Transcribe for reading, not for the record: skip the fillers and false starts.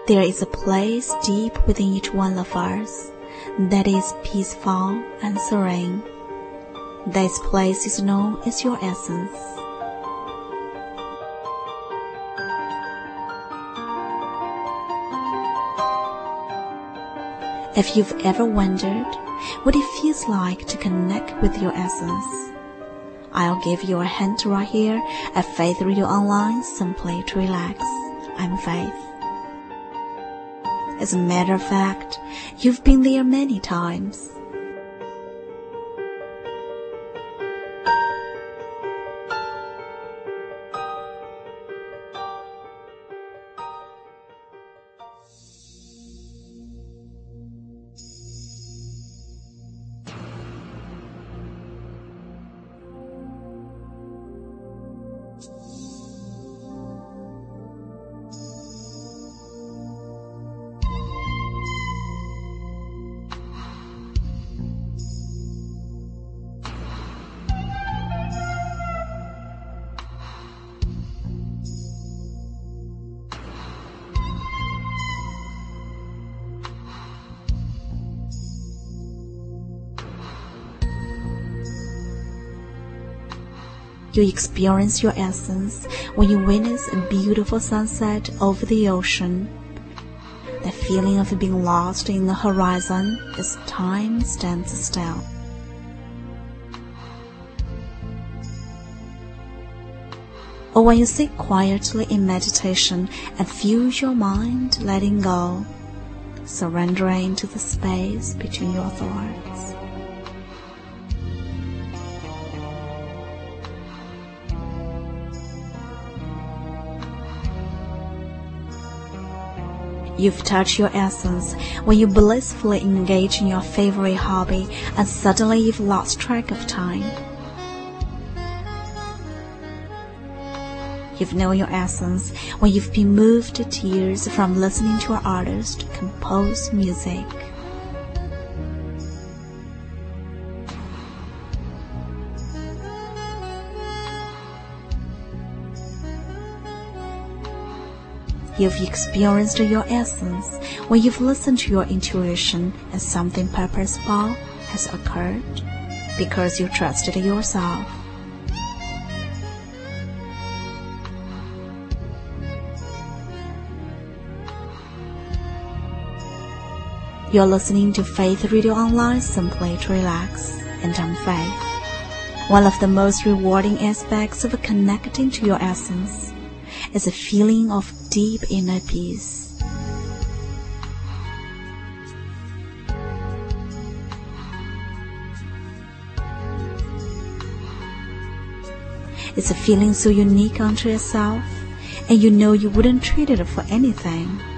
There is a place deep within each one of us that is peaceful and serene. This place is known as your essence. If you've ever wondered what it feels like to connect with your essence, I'll give you a hint right here at Faith Radio Online, simply to relax. I'm Faith. As a matter of fact, you've been there many times. You experience your essence when you witness a beautiful sunset over the ocean. The feeling of being lost in the horizon as time stands still. Or when you sit quietly in meditation and feel your mind letting go, surrendering to the space between your thoughts. You've touched your essence when you blissfully engage in your favorite hobby and suddenly you've lost track of time. You've known your essence when you've been moved to tears from listening to an artist compose music. You've experienced your essence when you've listened to your intuition and something purposeful has occurred because you trusted yourself. You're listening to Faith Radio Online, simply to relax, and I'm Faith. One of the most rewarding aspects of connecting to your essence is a feeling of deep inner peace. It's a feeling so unique unto yourself, and you know you wouldn't trade it for anything.